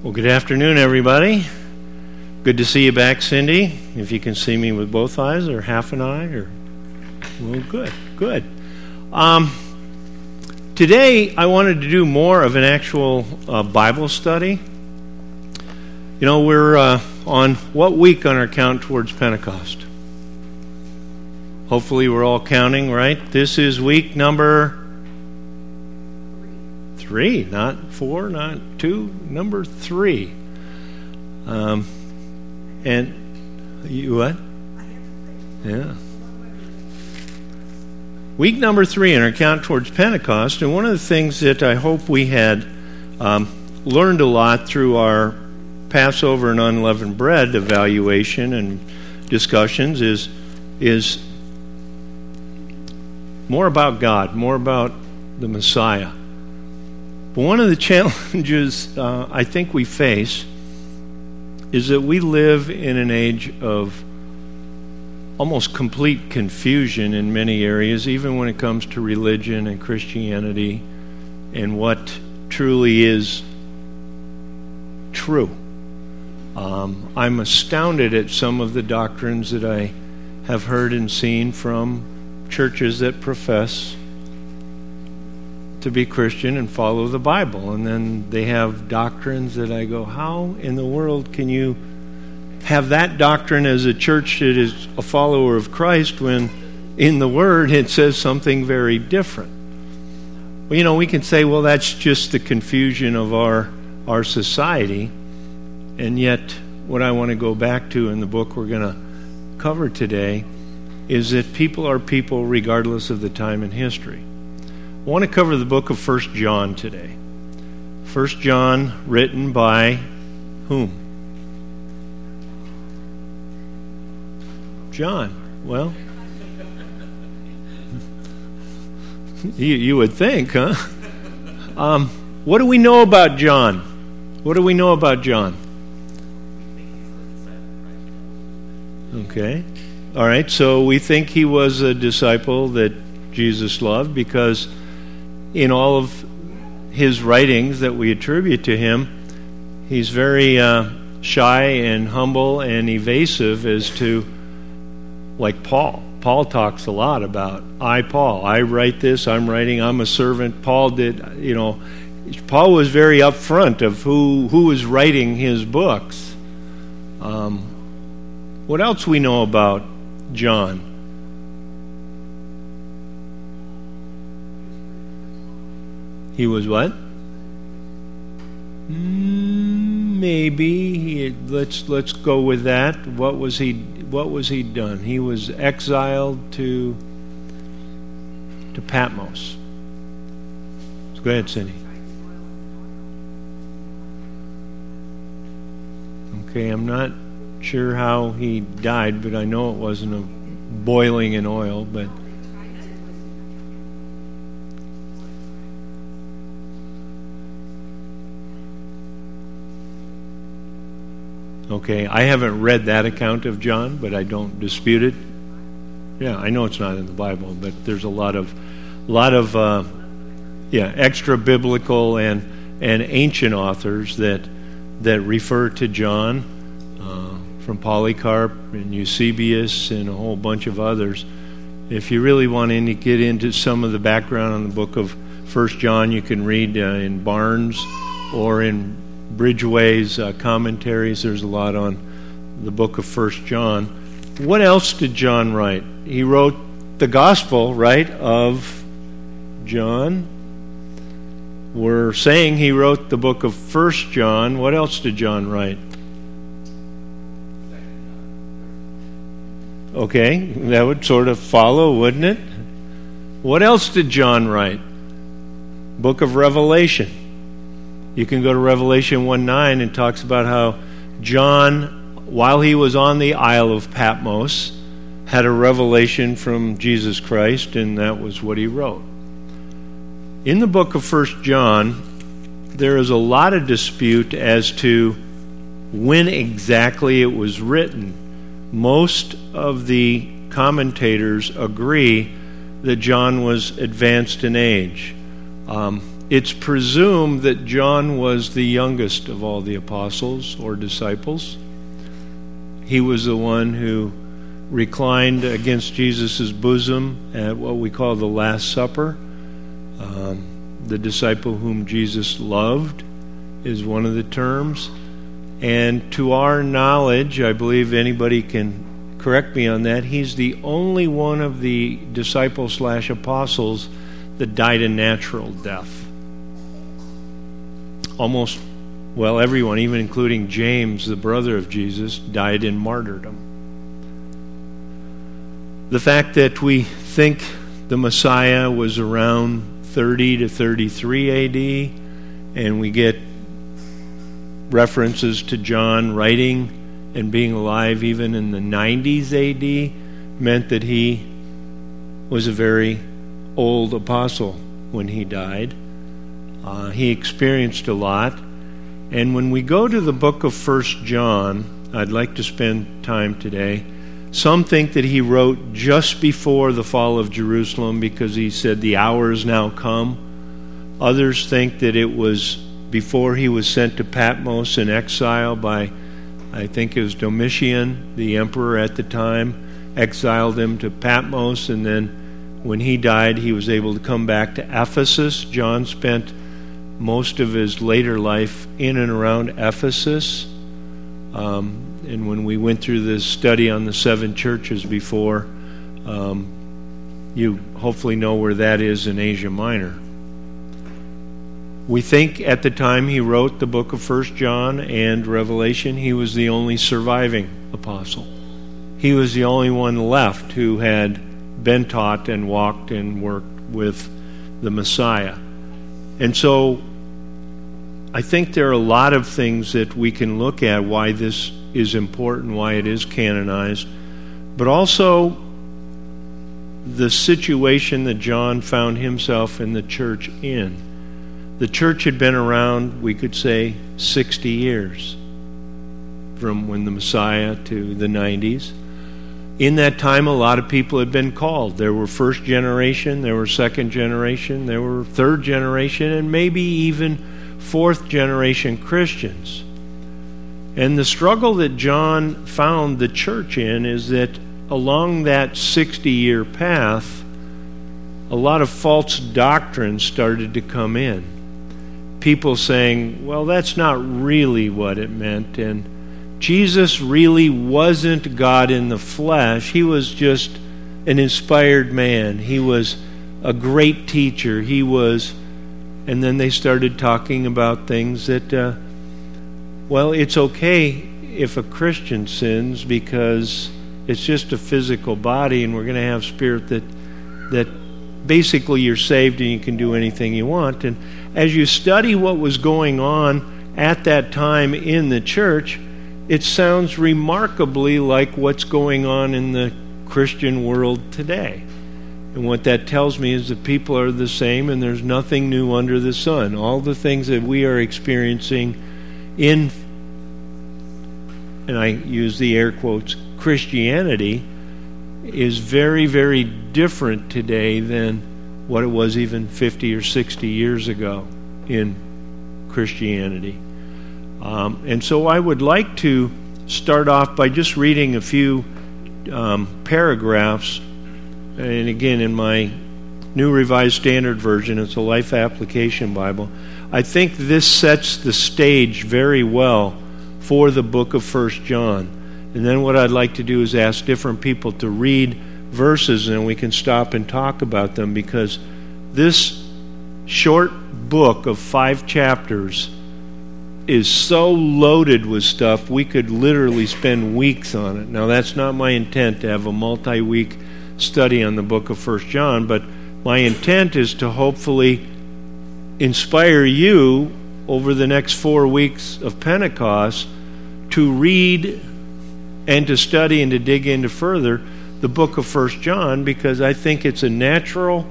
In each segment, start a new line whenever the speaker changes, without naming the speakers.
Well, good afternoon, everybody. Good to see you back, Cindy. If you can see me with both eyes or half an eye, well, good. Today, I wanted to do more of an actual Bible study. You know, we're on what week on our count towards Pentecost? Hopefully, we're all counting, right? This is week number 3, not 4, not 2, number 3. And you what? Yeah. Week number 3 in our count towards Pentecost, and one of the things that I hope we had learned a lot through our Passover and unleavened bread evaluation and discussions is more about God, more about the Messiah. But one of the challenges I think we face is that we live in an age of almost complete confusion in many areas, even when it comes to religion and Christianity and what truly is true. I'm astounded at some of the doctrines that I have heard and seen from churches that profess to be Christian and follow the Bible. And then they have doctrines that I go, how in the world can you have that doctrine as a church that is a follower of Christ when in the Word it says something very different? Well, you know, we can say, well, that's just the confusion of our society. And yet, what I want to go back to in the book we're going to cover today is that people are people regardless of the time in history. I want to cover the book of 1 John today. 1 John, written by whom? John. Well, you would think, huh? What do we know about John? What do we know about John? Okay. All right, so we think he was a disciple that Jesus loved because in all of his writings that we attribute to him, he's very shy and humble and evasive as to, like Paul. Paul talks a lot about, Paul, I write this, I'm writing, I'm a servant. Paul was very upfront of who was writing his books. What else we know about John? He was what? Maybe. Let's go with that. What was he done? He was exiled to Patmos. So go ahead, Cindy. Okay, I'm not sure how he died, but I know it wasn't a boiling in oil, but okay, I haven't read that account of John, but I don't dispute it. Yeah, I know it's not in the Bible, but there's a lot of extra biblical and ancient authors that refer to John, from Polycarp and Eusebius and a whole bunch of others. If you really want to get into some of the background on the book of 1 John, you can read in Barnes or in Bridgeway's commentaries. There's a lot on the book of 1 John. What else did John write? He wrote the gospel, right, of John. We're saying he wrote the book of 1 John. What else did John write? Okay, that would sort of follow, wouldn't it? What else did John write? Book of Revelation. You can go to Revelation 1:9 and talks about how John, while he was on the Isle of Patmos, had a revelation from Jesus Christ, and that was what he wrote. In the book of 1 John, there is a lot of dispute as to when exactly it was written. Most of the commentators agree that John was advanced in age. It's presumed that John was the youngest of all the apostles or disciples. He was the one who reclined against Jesus' bosom at what we call the Last Supper. The disciple whom Jesus loved is one of the terms. And to our knowledge, I believe anybody can correct me on that, he's the only one of the disciples/apostles that died a natural death. Almost, well, everyone, even including James, the brother of Jesus, died in martyrdom. The fact that we think the Messiah was around 30 to 33 AD, and we get references to John writing and being alive even in the 90s AD, meant that he was a very old apostle when he died. He experienced a lot. And when we go to the book of 1 John, I'd like to spend time today. Some think that he wrote just before the fall of Jerusalem because he said the hour is now come. Others think that it was before he was sent to Patmos in exile by, I think it was Domitian, the emperor at the time, exiled him to Patmos, and then when he died, he was able to come back to Ephesus. John spent most of his later life in and around Ephesus. And when we went through this study on the 7 churches before, you hopefully know where that is in Asia Minor. We think at the time he wrote the book of 1 John and Revelation, he was the only surviving apostle. He was the only one left who had been taught and walked and worked with the Messiah. And so I think there are a lot of things that we can look at why this is important, why it is canonized, but also the situation that John found himself and the church in. The church had been around, we could say, 60 years, from when the Messiah to the 90s. In that time, a lot of people had been called. There were first generation, there were second generation, there were third generation, and maybe even fourth generation Christians. And the struggle that John found the church in is that along that 60-year path, a lot of false doctrines started to come in. People saying, well, that's not really what it meant, and Jesus really wasn't God in the flesh. He was just an inspired man. He was a great teacher. He was, and then they started talking about things that, well, it's okay if a Christian sins because it's just a physical body, and we're going to have spirit that basically you're saved and you can do anything you want. And as you study what was going on at that time in the church, it sounds remarkably like what's going on in the Christian world today. And what that tells me is that people are the same and there's nothing new under the sun. All the things that we are experiencing in, and I use the air quotes, Christianity, is very, very different today than what it was even 50 or 60 years ago in Christianity. And so I would like to start off by just reading a few paragraphs. And again, in my New Revised Standard Version, it's a Life Application Bible. I think this sets the stage very well for the book of 1 John. And then what I'd like to do is ask different people to read verses, and we can stop and talk about them, because this short book of 5 chapters is so loaded with stuff, we could literally spend weeks on it. Now, that's not my intent to have a multi-week study on the book of 1 John, but my intent is to hopefully inspire you over the next 4 weeks of Pentecost to read and to study and to dig into further the book of 1 John, because I think it's a natural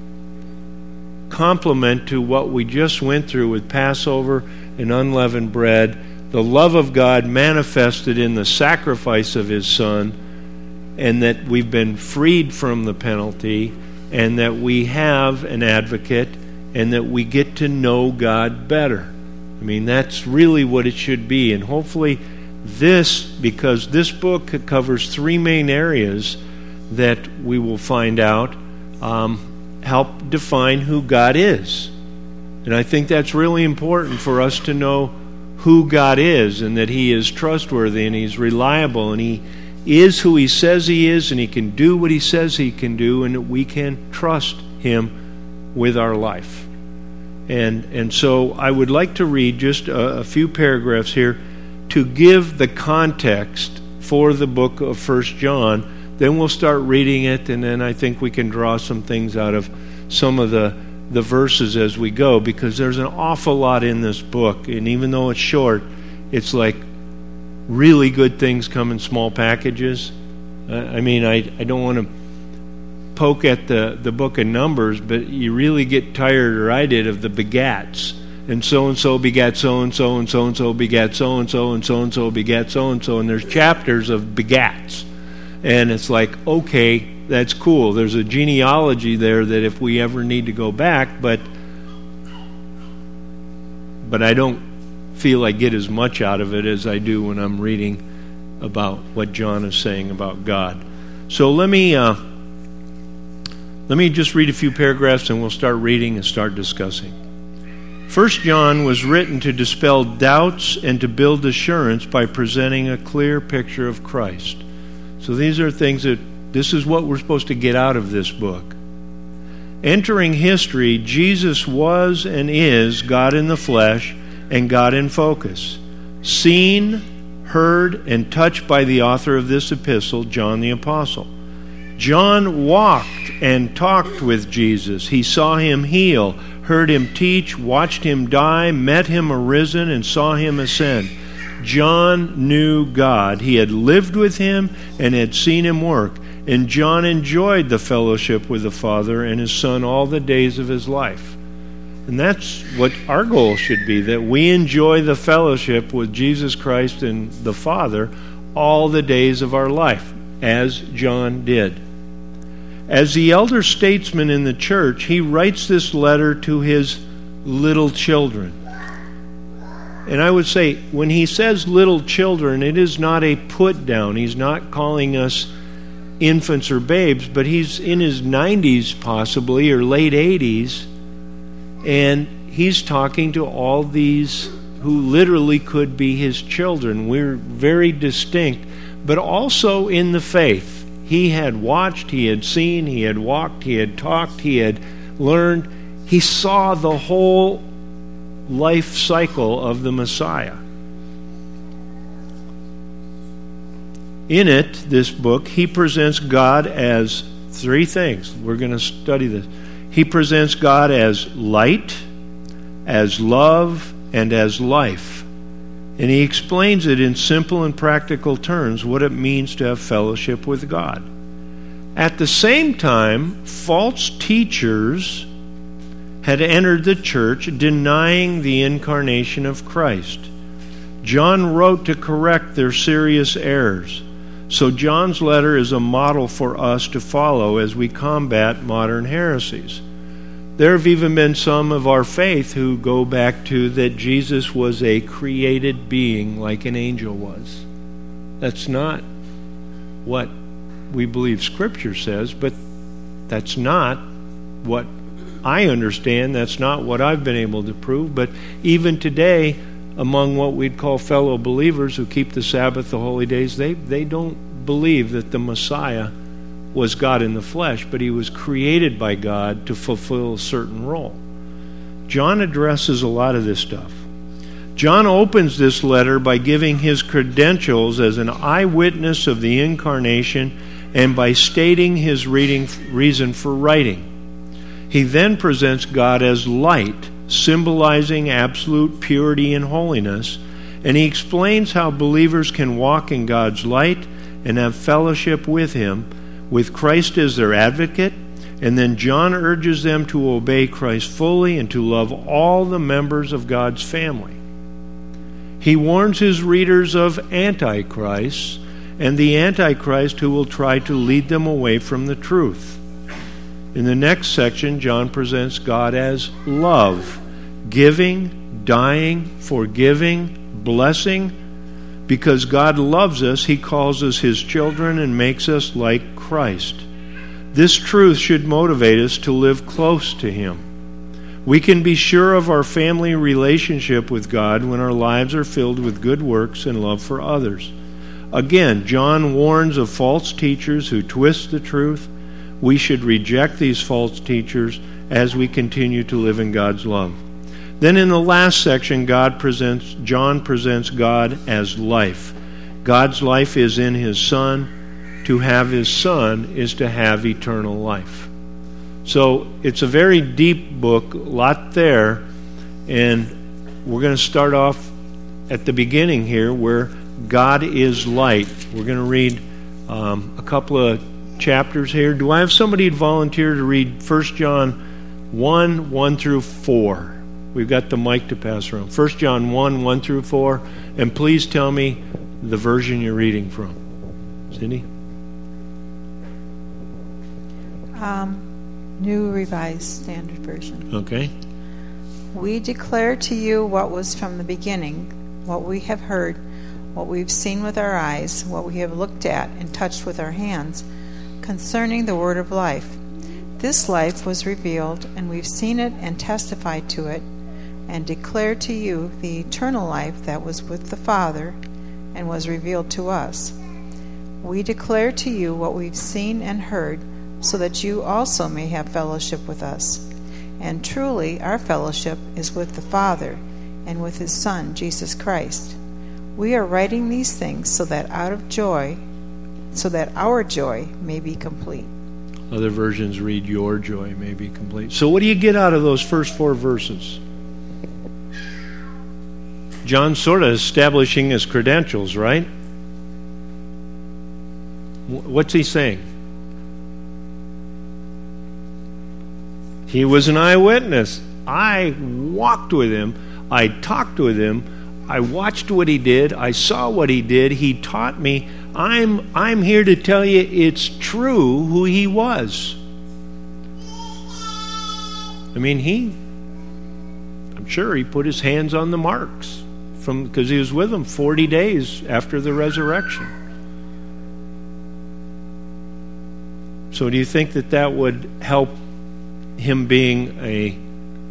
complement to what we just went through with Passover and unleavened bread, the love of God manifested in the sacrifice of His Son, and that we've been freed from the penalty, and that we have an advocate and that we get to know God better. I mean, that's really what it should be. And hopefully because this book covers three main areas that we will find out, help define who God is. And I think that's really important for us to know who God is, and that He is trustworthy and He's reliable and He is who He says He is, and He can do what He says He can do, and that we can trust Him with our life. And so I would like to read just a few paragraphs here to give the context for the book of 1 John. Then we'll start reading it, and then I think we can draw some things out of some of the verses as we go, because there's an awful lot in this book, and even though it's short, it's like really good things come in small packages. I mean, I don't want to poke at the book of Numbers, but you really get tired, or I did, of the begats. And so begat so-and-so, and so-and-so begat so-and-so, and so-and-so begat so-and-so, and there's chapters of begats. And it's like, okay, that's cool. There's a genealogy there that if we ever need to go back, but I don't feel I get as much out of it as I do when I'm reading about what John is saying about God. So let me just read a few paragraphs, and we'll start reading and start discussing. 1 John was written to dispel doubts and to build assurance by presenting a clear picture of Christ. So these are things this is what we're supposed to get out of this book. Entering history, Jesus was and is God in the flesh and God in focus. Seen, heard, and touched by the author of this epistle, John the Apostle. John walked and talked with Jesus. He saw Him heal, heard Him teach, watched Him die, met Him arisen, and saw Him ascend. John knew God. He had lived with Him and had seen Him work. And John enjoyed the fellowship with the Father and His Son all the days of his life. And that's what our goal should be, that we enjoy the fellowship with Jesus Christ and the Father all the days of our life, as John did. As the elder statesman in the church, he writes this letter to his little children. And I would say, when he says little children, it is not a put down. He's not calling us infants or babes, but he's in his 90s possibly, or late 80s, and he's talking to all these who literally could be his children. We're very distinct, but also in the faith. He had watched, he had seen, he had walked, he had talked, he had learned. He saw the whole life cycle of the Messiah. In it, this book, he presents God as three things. We're going to study this. He presents God as light, as love, and as life. And he explains it in simple and practical terms, what it means to have fellowship with God. At the same time, false teachers had entered the church denying the incarnation of Christ. John wrote to correct their serious errors. So John's letter is a model for us to follow as we combat modern heresies. There have even been some of our faith who go back to that Jesus was a created being like an angel was. That's not what we believe Scripture says, but that's not what I understand. That's not what I've been able to prove. But even today, among what we'd call fellow believers who keep the Sabbath, the holy days, they don't believe that the Messiah was God in the flesh, but he was created by God to fulfill a certain role. John addresses a lot of this stuff. John opens this letter by giving his credentials as an eyewitness of the incarnation and by stating his reason for writing. He then presents God as light, symbolizing absolute purity and holiness, and he explains how believers can walk in God's light and have fellowship with him, with Christ as their advocate, and then John urges them to obey Christ fully and to love all the members of God's family. He warns his readers of Antichrist and the Antichrist who will try to lead them away from the truth. In the next section, John presents God as love, giving, dying, forgiving, blessing. Because God loves us, He calls us His children and makes us like Christ. This truth should motivate us to live close to Him. We can be sure of our family relationship with God when our lives are filled with good works and love for others. Again, John warns of false teachers who twist the truth. We should reject these false teachers as we continue to live in God's love. Then in the last section, John presents God as life. God's life is in His Son. To have His Son is to have eternal life. So it's a very deep book, a lot there, and we're going to start off at the beginning here where God is light. We're going to read a couple of chapters here. Do I have somebody volunteer to read 1 John 1, 1 through 4? We've got the mic to pass around. 1 John 1, 1 through 4. And please tell me the version you're reading from. Cindy?
New Revised Standard Version.
Okay.
We declare to you what was from the beginning, what we have heard, what we've seen with our eyes, what we have looked at and touched with our hands, concerning the word of life. This life was revealed, and we've seen it and testified to it, and declare to you the eternal life that was with the Father and was revealed to us. We declare to you what we've seen and heard, so that you also may have fellowship with us. And truly our fellowship is with the Father and with His Son, Jesus Christ. We are writing these things so that our joy may be complete.
Other versions read, your joy may be complete. So what do you get out of those first 4 verses? John's sort of establishing his credentials, right? What's he saying? He was an eyewitness. I walked with him. I talked with him. I watched what he did. I saw what he did. He taught me. I'm here to tell you it's true who he was. I mean, I'm sure he put his hands on the marks because he was with them 40 days after the resurrection. So do you think that would help him being a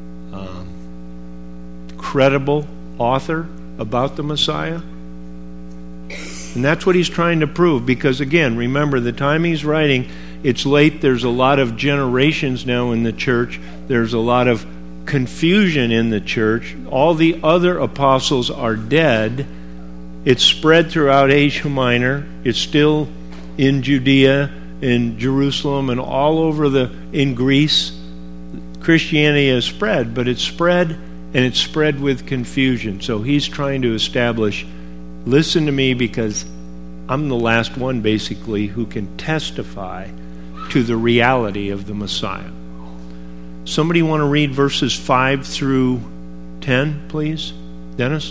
credible author about the Messiah? And that's what he's trying to prove, because again, remember, the time he's writing, it's late. There's a lot of generations now in the church. There's a lot of confusion in the church. All the other apostles are dead. It's spread throughout Asia Minor. It's still in Judea, in Jerusalem, and all over in Greece. Christianity has spread, but it's spread, and it's spread with confusion. So he's trying to establish, listen to me, because I'm the last one, basically, who can testify to the reality of the Messiah. Somebody want to read verses 5 through 10, please? Dennis?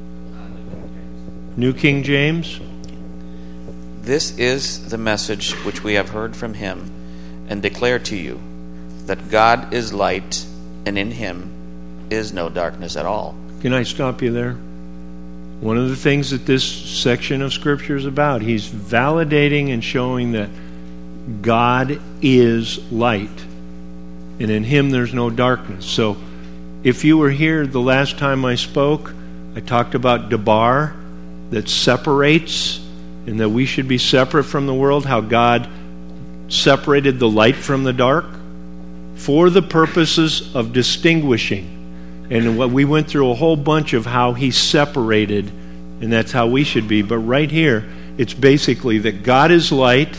New King James.
This is the message which we have heard from him and declare to you, that God is light, and in Him is no darkness at all.
Can I stop you there? One of the things that this section of Scripture is about, he's validating and showing that God is light, and in Him there's no darkness. So if you were here the last time I spoke, I talked about Debar, that separates, and that we should be separate from the world, how God separated the light from the dark for the purposes of distinguishing. And what we went through a whole bunch of how He separated, and that's how we should be. But right here, it's basically that God is light,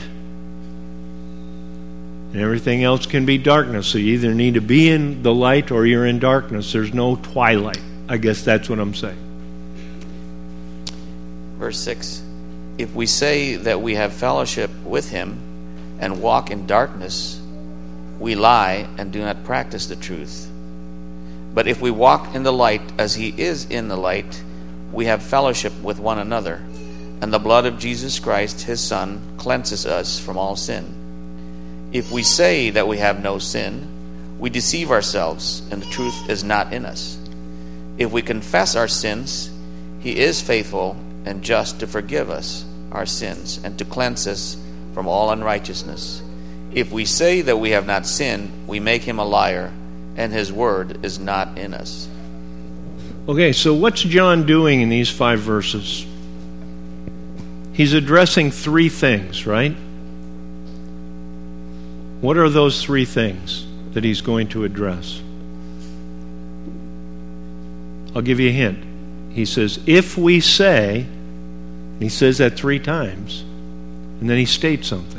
and everything else can be darkness. So you either need to be in the light or you're in darkness. There's no twilight. I guess that's what I'm saying.
Verse 6. If we say that we have fellowship with Him and walk in darkness, we lie and do not practice the truth. But if we walk in the light as He is in the light, we have fellowship with one another, and the blood of Jesus Christ, His Son, cleanses us from all sin. If we say that we have no sin, we deceive ourselves, and the truth is not in us. If we confess our sins, he is faithful and just to forgive us our sins and to cleanse us from all unrighteousness. If we say that we have not sinned, we make him a liar, and his word is not in us.
Okay, so what's John doing in these 5 verses? He's addressing 3 things, right? What are those 3 things that he's going to address? I'll give you a hint. He says, if we say, he says that 3 times, and then he states something.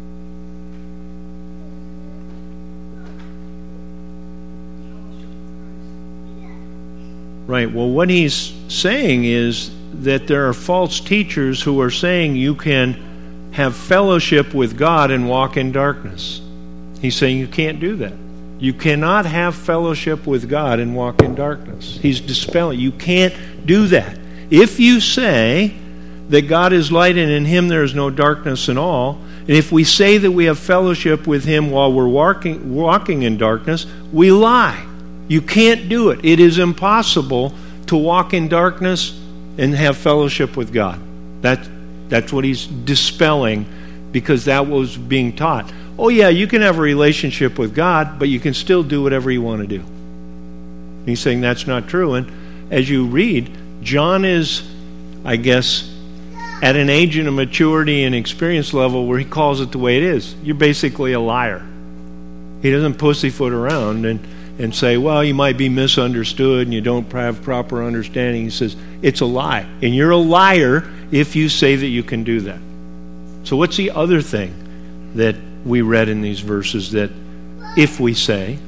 Right, well, what he's saying is that there are false teachers who are saying you can have fellowship with God and walk in darkness. He's saying you can't do that. You cannot have fellowship with God and walk in darkness. He's dispelling. You can't do that. If you say that God is light and in him there is no darkness at all, and if we say that we have fellowship with him while we're walking in darkness, we lie. You can't do it. It is impossible to walk in darkness and have fellowship with God. That's what he's dispelling, because that was being taught. Oh yeah, you can have a relationship with God, but you can still do whatever you want to do. He's saying that's not true. And as you read, John is, I guess, at an age and a maturity and experience level where he calls it the way it is. You're basically a liar. He doesn't pussyfoot around and say, well, you might be misunderstood and you don't have proper understanding. He says, it's a lie. And you're a liar if you say that you can do that. So what's the other thing that we read in these verses that if we say?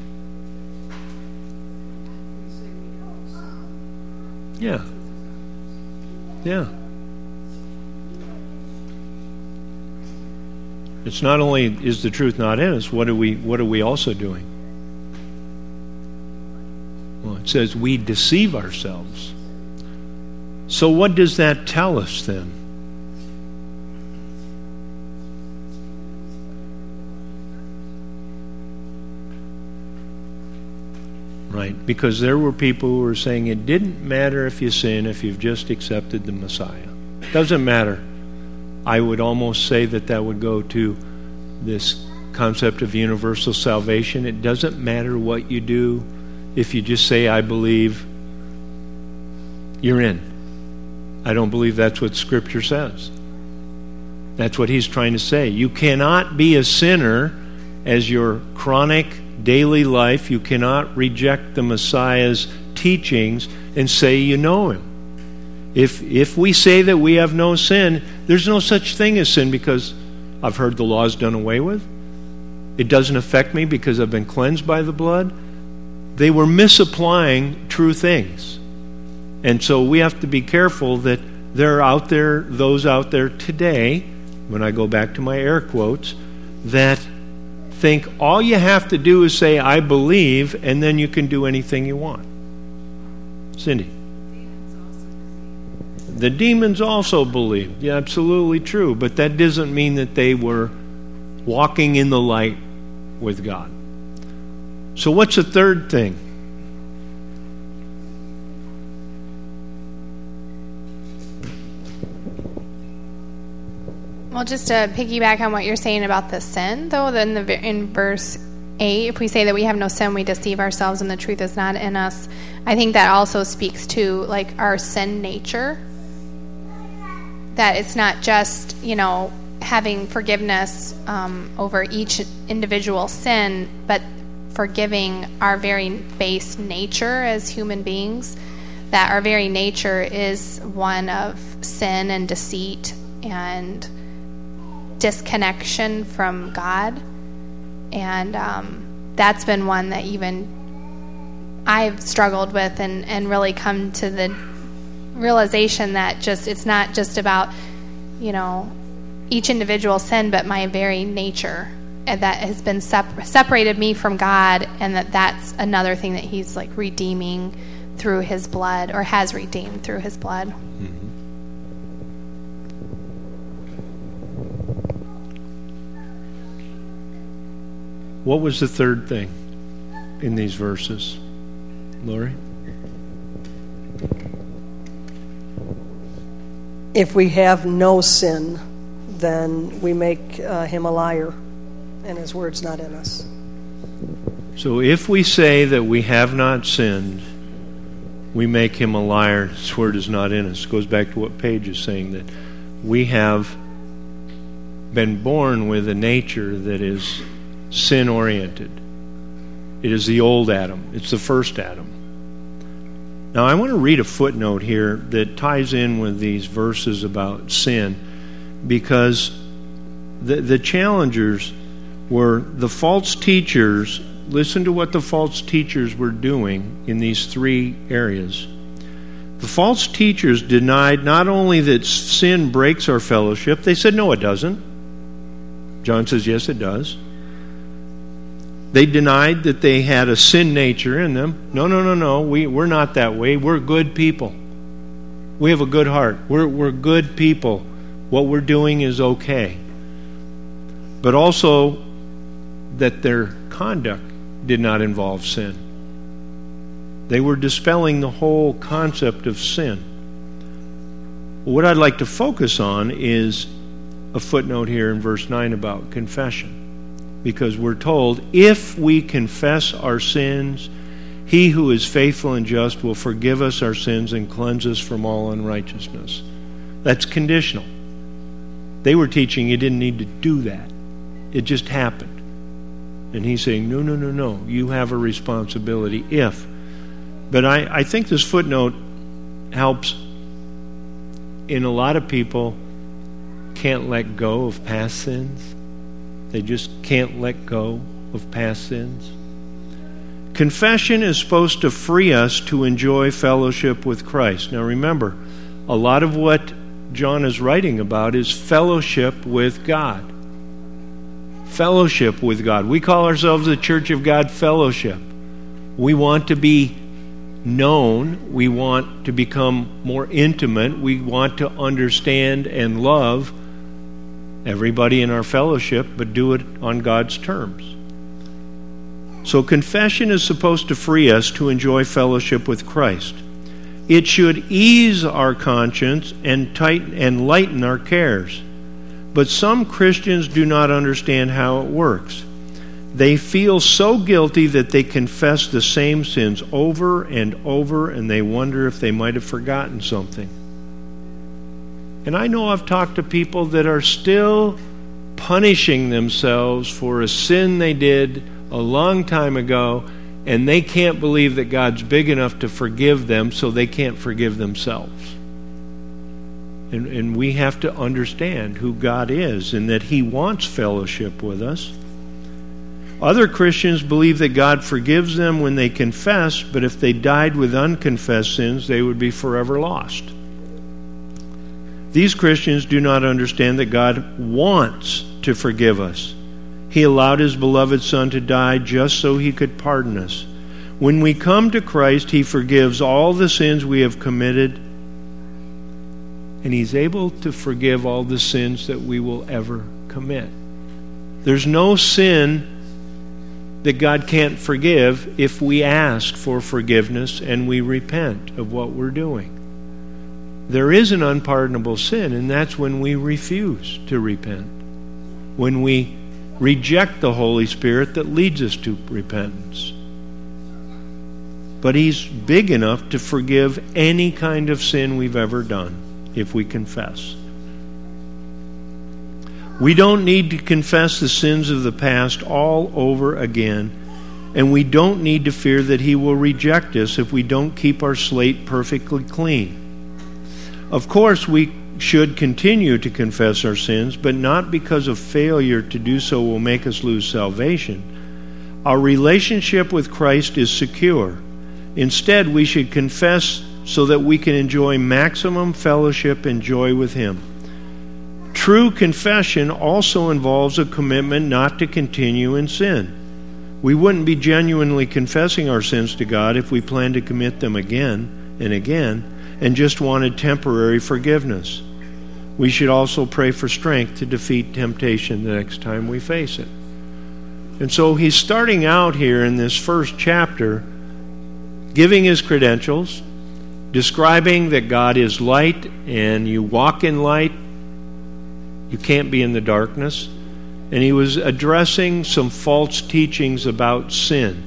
Yeah. It's not only is the truth not in us, what are we also doing? Well, it says we deceive ourselves. So what does that tell us then? Right? Because there were people who were saying it didn't matter if you sin if you've just accepted the Messiah. Doesn't matter. I would almost say that would go to this concept of universal salvation. It doesn't matter what you do. If you just say, I believe, you're in. I don't believe that's what Scripture says. That's what he's trying to say. You cannot be a sinner as your chronic daily life. You cannot reject the Messiah's teachings and say you know him. If we say that we have no sin, there's no such thing as sin because I've heard the law's done away with. It doesn't affect me because I've been cleansed by the blood. They were misapplying true things. And so we have to be careful that there are those out there today, when I go back to my air quotes, that think all you have to do is say, I believe, and then you can do anything you want. Cindy. The demons also believed. Yeah, absolutely true. But that doesn't mean that they were walking in the light with God. So what's the third thing?
Well, just to piggyback on what you're saying about the sin, though, then in verse 8, if we say that we have no sin, we deceive ourselves and the truth is not in us. I think that also speaks to like our sin nature. That it's not just, having forgiveness over each individual sin, but forgiving our very base nature as human beings, that our very nature is one of sin and deceit and disconnection from God. And that's been one that even I've struggled with and really come to the realization that it's not just about, each individual sin, but my very nature that has been separated me from God, and that's another thing that he's like redeeming through his blood, or has redeemed through his blood.
Mm-hmm. what was the third thing in these verses? Lori?
If we have no sin, then we make him a liar, and his word's not in us.
So if we say that we have not sinned, we make him a liar, his word is not in us. It goes back to what Paige is saying, that we have been born with a nature that is sin-oriented. It is the old Adam. It's the first Adam. Now I want to read a footnote here that ties in with these verses about sin, because the challengers were the false teachers. Listen to what the false teachers were doing in these three areas. The false teachers denied not only that sin breaks our fellowship, they said, no, it doesn't. John says, yes, it does. They denied that they had a sin nature in them. No. We're not that way. We're good people. We have a good heart. We're good people. What we're doing is okay. But also that their conduct did not involve sin. They were dispelling the whole concept of sin. What I'd like to focus on is a footnote here in verse 9 about confession. Because we're told, if we confess our sins, he who is faithful and just will forgive us our sins and cleanse us from all unrighteousness. That's conditional. They were teaching you didn't need to do that. It just happened. And he's saying, no. You have a responsibility if. But I think this footnote helps. In a lot of people can't let go of past sins. They just can't let go of past sins. Confession is supposed to free us to enjoy fellowship with Christ. Now remember, a lot of what John is writing about is fellowship with God. Fellowship with God. We call ourselves the Church of God Fellowship. We want to be known. We want to become more intimate. We want to understand and love everybody in our fellowship, but do it on God's terms. So confession is supposed to free us to enjoy fellowship with Christ. It should ease our conscience and lighten our cares. But some Christians do not understand how it works. They feel so guilty that they confess the same sins over and over, and they wonder if they might have forgotten something. And I know I've talked to people that are still punishing themselves for a sin they did a long time ago, and they can't believe that God's big enough to forgive them, so they can't forgive themselves. And we have to understand who God is and that He wants fellowship with us. Other Christians believe that God forgives them when they confess, but if they died with unconfessed sins, they would be forever lost. These Christians do not understand that God wants to forgive us. He allowed His beloved Son to die just so He could pardon us. When we come to Christ, He forgives all the sins we have committed, and He's able to forgive all the sins that we will ever commit. There's no sin that God can't forgive if we ask for forgiveness and we repent of what we're doing. There is an unpardonable sin, and that's when we refuse to repent. When we reject the Holy Spirit that leads us to repentance. But He's big enough to forgive any kind of sin we've ever done if we confess. We don't need to confess the sins of the past all over again, and we don't need to fear that He will reject us if we don't keep our slate perfectly clean. Of course, we should continue to confess our sins, but not because of failure to do so will make us lose salvation. Our relationship with Christ is secure. Instead, we should confess so that we can enjoy maximum fellowship and joy with Him. True confession also involves a commitment not to continue in sin. We wouldn't be genuinely confessing our sins to God if we planned to commit them again and again and just wanted temporary forgiveness. We should also pray for strength to defeat temptation the next time we face it. And so he's starting out here in this first chapter giving his credentials, describing that God is light, and you walk in light, you can't be in the darkness. And he was addressing some false teachings about sin.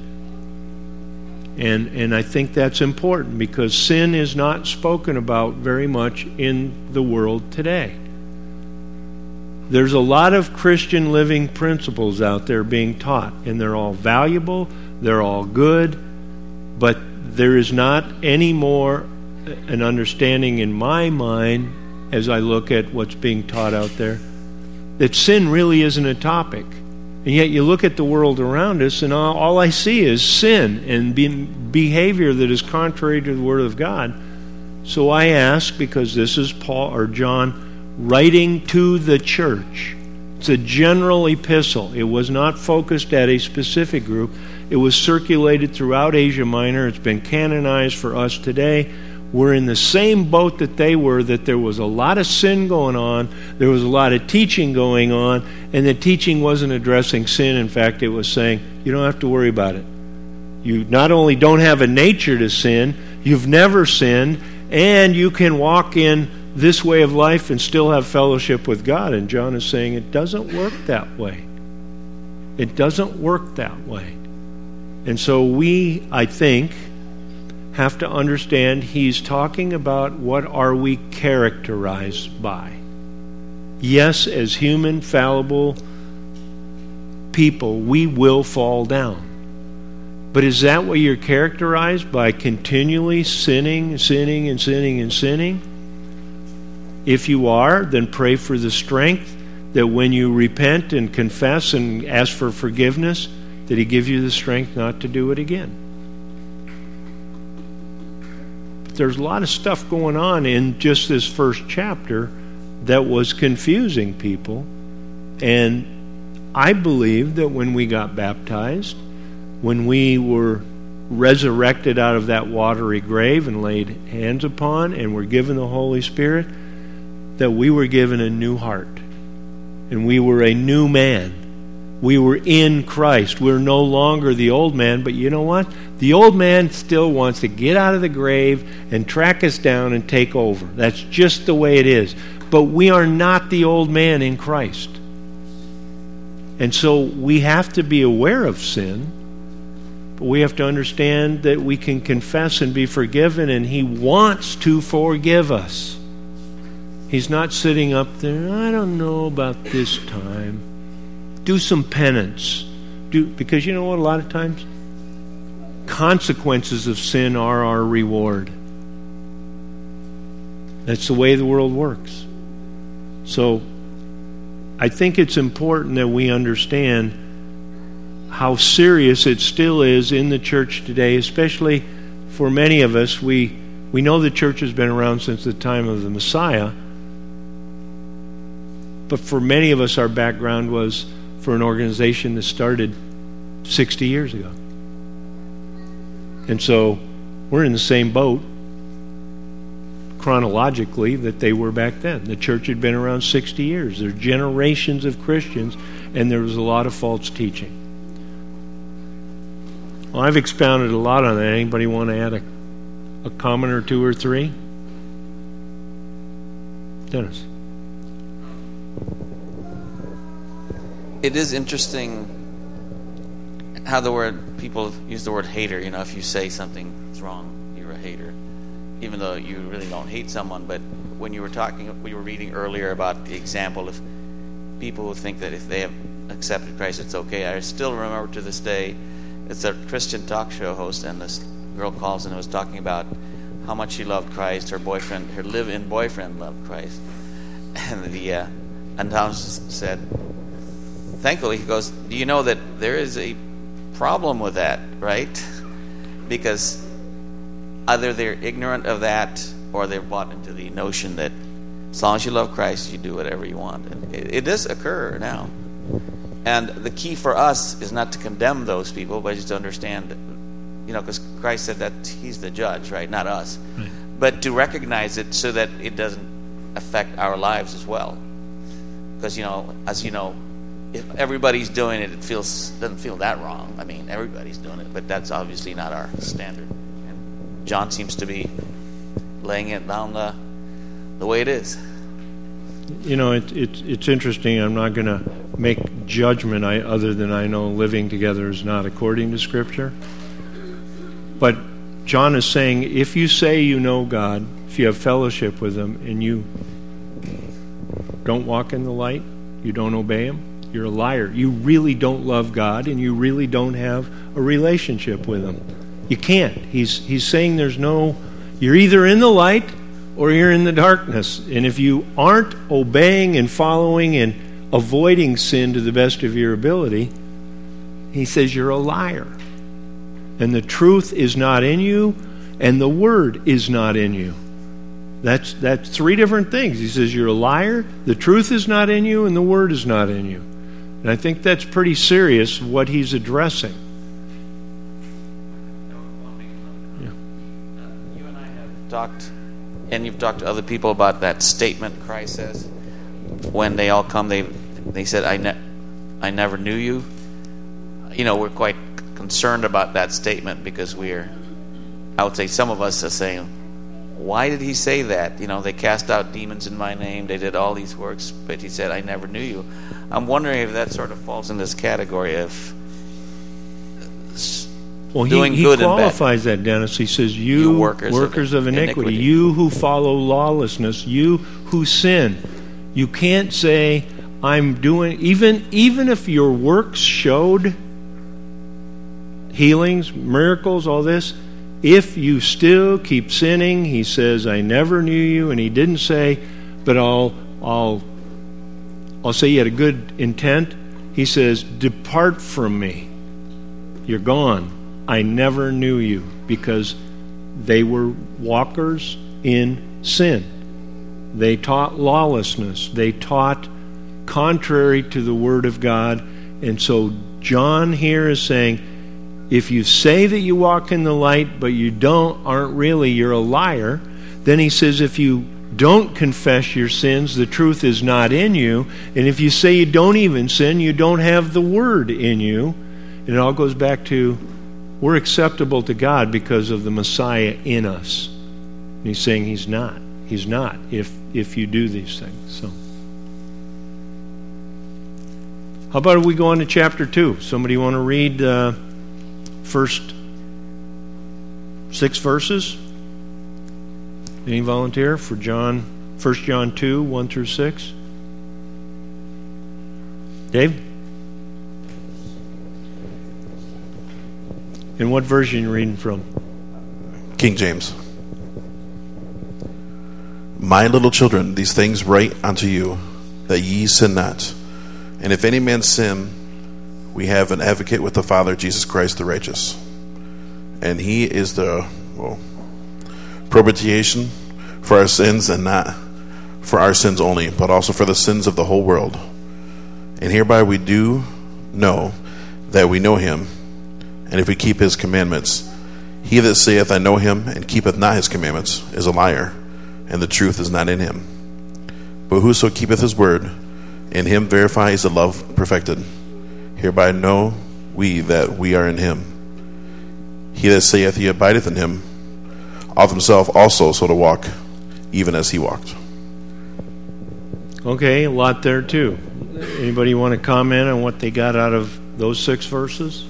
And I think that's important because sin is not spoken about very much in the world today. There's a lot of Christian living principles out there being taught, and they're all valuable, they're all good, but there is not any more an understanding in my mind as I look at what's being taught out there that sin really isn't a topic. And yet you look at the world around us and all I see is sin and behavior that is contrary to the Word of God. So I ask, because this is Paul or John writing to the church. It's a general epistle. It was not focused at a specific group. It was circulated throughout Asia Minor. It's been canonized for us today. We're in the same boat that they were, that there was a lot of sin going on, there was a lot of teaching going on, and the teaching wasn't addressing sin. In fact, it was saying, you don't have to worry about it. You not only don't have a nature to sin, you've never sinned, and you can walk in this way of life and still have fellowship with God. And John is saying it doesn't work that way. It doesn't work that way. And so we, I think, have to understand he's talking about what are we characterized by. Yes, as human, fallible people, we will fall down. But is that what you're characterized by, continually sinning? If you are, then pray for the strength that when you repent and confess and ask for forgiveness, that he give you the strength not to do it again. There's a lot of stuff going on in just this first chapter that was confusing people. And I believe that when we got baptized, when we were resurrected out of that watery grave and laid hands upon and were given the Holy Spirit, that we were given a new heart. And we were a new man. We were in Christ. We're no longer the old man, but you know what? The old man still wants to get out of the grave and track us down and take over. That's just the way it is. But we are not the old man in Christ. And so we have to be aware of sin, but we have to understand that we can confess and be forgiven, and he wants to forgive us. He's not sitting up there, I don't know about this time. Do some penance. Because you know what, a lot of times, consequences of sin are our reward. That's the way the world works. So I think it's important that we understand how serious it still is in the church today, especially for many of us. We know the church has been around since the time of the Messiah, but for many of us, our background was for an organization that started 60 years ago. And so we're in the same boat chronologically that they were back then. The church had been around 60 years. There are generations of Christians, and there was a lot of false teaching. Well, I've expounded a lot on that. Anybody want to add a comment or two or three? Dennis.
It is interesting how people use the word hater. You know, if you say something's wrong, you're a hater, even though you really don't hate someone. But when we were reading earlier about the example of people who think that if they have accepted Christ, it's okay. I still remember to this day, it's a Christian talk show host, and this girl calls and was talking about how much she loved Christ. Her live-in boyfriend loved Christ, and the announcer said, thankfully, he goes, do you know that there is a problem with that, right? Because either they're ignorant of that or they're bought into the notion that as long as you love Christ, you do whatever you want. And it does occur now. And the key for us is not to condemn those people, but just to understand, because Christ said that he's the judge, right? Not us. Right. But to recognize it so that it doesn't affect our lives as well. Because, as you know, if everybody's doing it, doesn't feel that wrong. I mean, everybody's doing it, but that's obviously not our standard. And John seems to be laying it down the way it is.
You know, it's interesting. I'm not going to make judgment other than I know living together is not according to Scripture. But John is saying, if you say you know God, if you have fellowship with Him, and you don't walk in the light, you don't obey Him, you're a liar. You really don't love God, and you really don't have a relationship with Him. You can't. He's saying you're either in the light or you're in the darkness. And if you aren't obeying and following and avoiding sin to the best of your ability, he says you're a liar. And the truth is not in you, and the word is not in you. That's three different things. He says you're a liar, the truth is not in you, and the word is not in you. And I think that's pretty serious what he's addressing.
You and I have talked, and you've talked to other people about that statement Christ says. When they all come, they said, I never knew you. You know, we're quite concerned about that statement because I would say some of us are saying, why did he say that? You know, they cast out demons in my name, they did all these works, but he said, I never knew you. I'm wondering if that sort of falls in this category of doing
he
good and bad.
He qualifies that, Dennis. He says, you workers of iniquity, you who follow lawlessness, you who sin. You can't say, I'm doing, even if your works showed healings, miracles, all this, if you still keep sinning, he says, I never knew you. And he didn't say, but I'll say you had a good intent. He says, depart from me. You're gone. I never knew you, because they were walkers in sin. They taught lawlessness. They taught contrary to the Word of God. And so John here is saying, if you say that you walk in the light, but you aren't really, you're a liar. Then he says, if you don't confess your sins, the truth is not in you. And if you say you don't even sin, you don't have the Word in you. And it all goes back to, we're acceptable to God because of the Messiah in us. And he's saying he's not. He's not if you do these things. So, how about if we go on to chapter 2? Somebody want to read first 6 verses? Any volunteer for 1 John 2, 1 through 6? Dave? And what version are you reading from?
King James. My little children, these things write unto you, that ye sin not. And if any man sin, we have an advocate with the Father, Jesus Christ the righteous. And he is the propitiation for our sins, and not for our sins only, but also for the sins of the whole world. And hereby we do know that we know him, and if we keep his commandments. He that saith, I know him, and keepeth not his commandments, is a liar, and the truth is not in him. But whoso keepeth his word, in him verifies the love perfected. Hereby know we that we are in him. He that saith he abideth in him, ought himself also so to walk, even as he walked.
Okay, a lot there too. Anybody want to comment on what they got out of those 6 verses?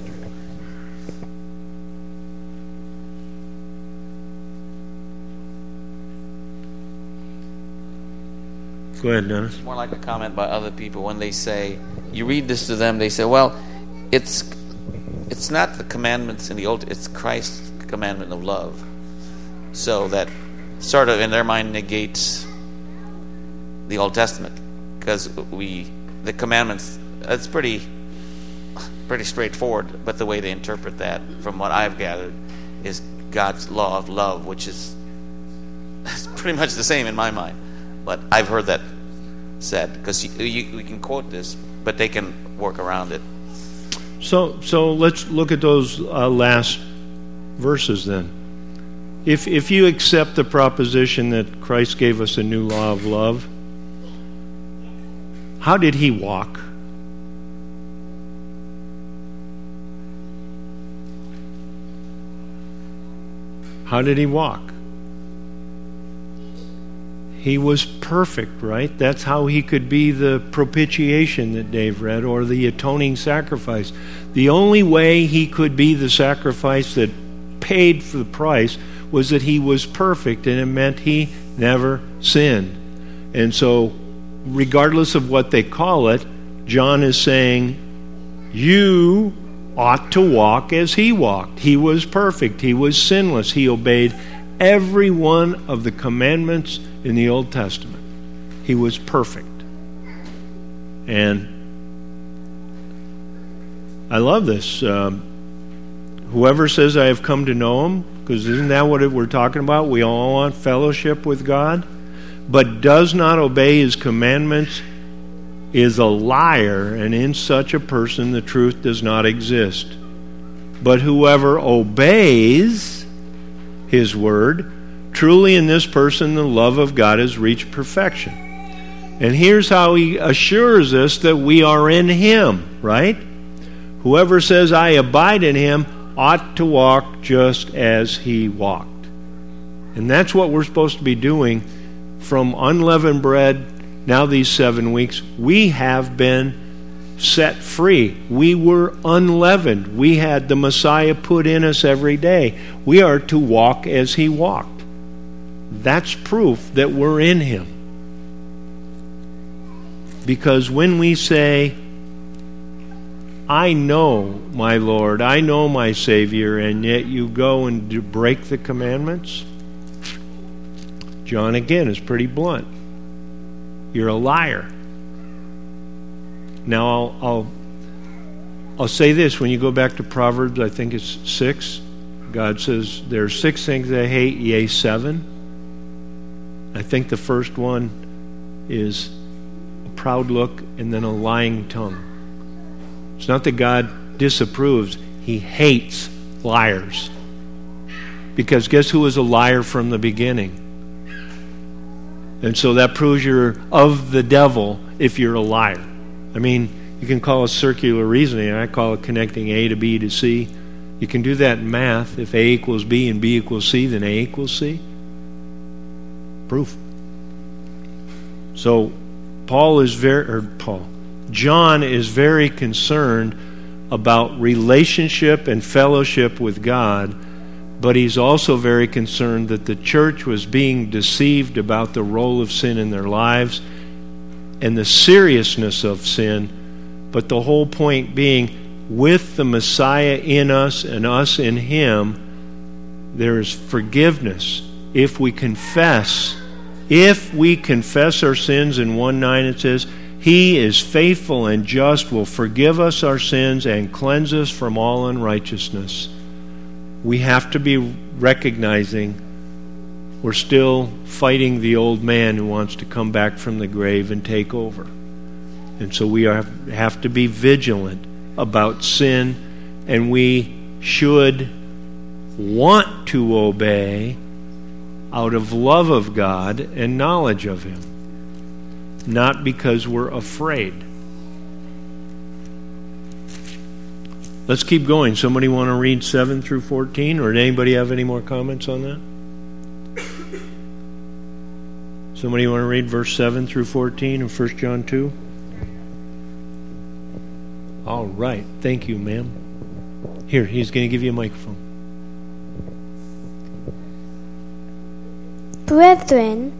Go ahead, Dennis.
More like a comment by other people when they say, you read this to them, they say, well, it's not the commandments in the Old, it's Christ's commandment of love. So that sort of in their mind negates the Old Testament, because the commandments, it's pretty straightforward, but the way they interpret that, from what I've gathered, is God's law of love, which is pretty much the same in my mind. But I've heard that said, because we can quote this, but they can work around it.
So let's look at those last verses then. If you accept the proposition that Christ gave us a new law of love, how did he walk? How did he walk? He was perfect, right? That's how he could be the propitiation that Dave read, or the atoning sacrifice. The only way he could be the sacrifice that paid for the price was that he was perfect, and it meant he never sinned. And so, regardless of what they call it, John is saying, you ought to walk as he walked. He was perfect. He was sinless. He obeyed every one of the commandments in the Old Testament. He was perfect. And I love this. Whoever says I have come to know him, because isn't that what we're talking about? We all want fellowship with God, but does not obey his commandments is a liar, and in such a person the truth does not exist. But whoever obeys his word, truly in this person the love of God has reached perfection. And here's how he assures us that we are in him, right? Whoever says I abide in him ought to walk just as he walked. And that's what we're supposed to be doing from unleavened bread. Now these 7 weeks, we have been set free. We were unleavened. We had the Messiah put in us every day. We are to walk as he walked. That's proof that we're in him. Because when we say, I know my Lord, I know my Savior, and yet you go and break the commandments, John again is pretty blunt. You're a liar. Now I'll say this. When you go back to Proverbs, I think it's 6, God says there are 6 things I hate, yea, 7. I think the first one is a proud look and then a lying tongue. It's not that God disapproves. He hates liars. Because guess who was a liar from the beginning? And so that proves you're of the devil if you're a liar. I mean, you can call it circular reasoning. I call it connecting A to B to C. You can do that in math. If A equals B and B equals C, then A equals C. Proof. So John is very concerned about relationship and fellowship with God, but he's also very concerned that the church was being deceived about the role of sin in their lives and the seriousness of sin. But the whole point being, with the Messiah in us and us in him, there is forgiveness. If we confess our sins, in 1:9 it says, he is faithful and just, will forgive us our sins and cleanse us from all unrighteousness. We have to be recognizing we're still fighting the old man who wants to come back from the grave and take over. And so we have to be vigilant about sin, and we should want to obey out of love of God and knowledge of him, not because we're afraid. Let's keep going. Somebody want to read 7 through 14, or did anybody have any more comments on that? Somebody want to read verse 7 through 14 of 1 John 2? All right. Thank you, ma'am. Here, he's going to give you a microphone.
Brethren,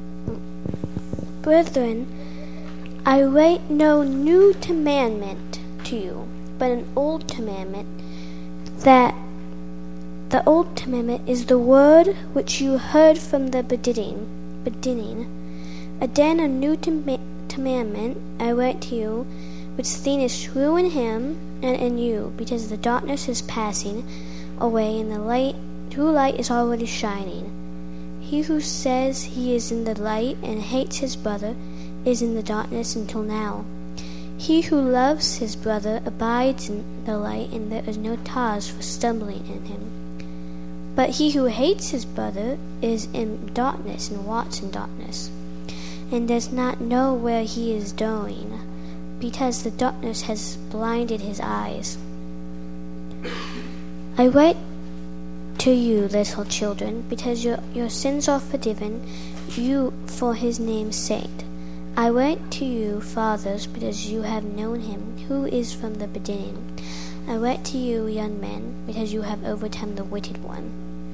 I write no new commandment to you, but an old commandment, that the old commandment is the word which you heard from the beginning. Again a new commandment I write to you, which thing is true in him and in you, because the darkness is passing away and the true light is already shining. He who says he is in the light and hates his brother is in the darkness until now. He who loves his brother abides in the light, and there is no cause for stumbling in him. But he who hates his brother is in darkness and walks in darkness, and does not know where he is going, because the darkness has blinded his eyes. I write to you, little children, because your sins are forgiven you for his name's sake. I write to you, fathers, because you have known him who is from the beginning. I write to you, young men, because you have overcome the wicked one.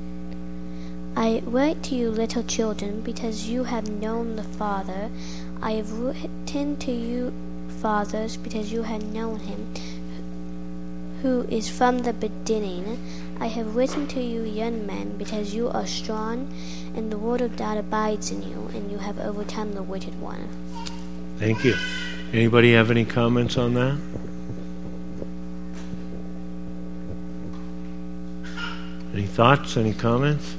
I write to you, little children, because you have known the Father. I have written to you, fathers, because you have known him who is from the beginning. I have written to you, young men, because you are strong, and the word of God abides in you, and you have overcome the wicked one.
Thank you. Anybody have any comments on that? Any thoughts? Any comments?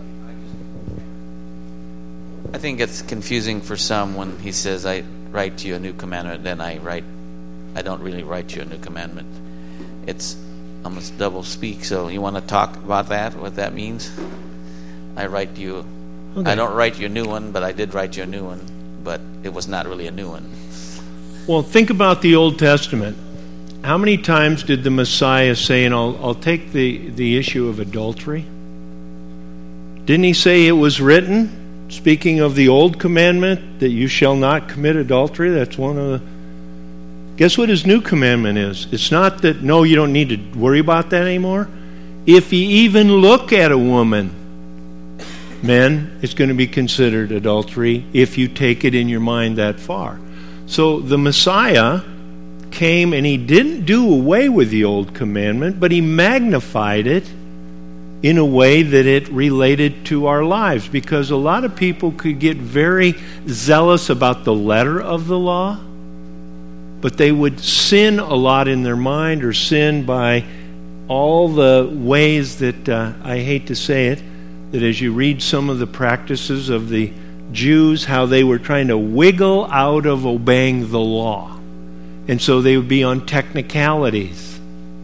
I think it's confusing for some when he says, I write to you a new commandment, then I don't really write you a new commandment. It's almost double speak. So you want to talk about that, what that means? I write you, okay. I don't write you a new one, but I did write you a new one, but it was not really a new one.
Well, think about the Old Testament. How many times did the Messiah say, and I'll take the issue of adultery? Didn't he say it was written, speaking of the old commandment, that you shall not commit adultery? That's one of the... Guess what his new commandment is? It's not that, no, you don't need to worry about that anymore. If you even look at a woman, men, it's going to be considered adultery if you take it in your mind that far. So the Messiah came and he didn't do away with the old commandment, but he magnified it in a way that it related to our lives, because a lot of people could get very zealous about the letter of the law, but they would sin a lot in their mind, or sin by all the ways that, I hate to say it, that as you read some of the practices of the Jews, how they were trying to wiggle out of obeying the law. And so they would be on technicalities.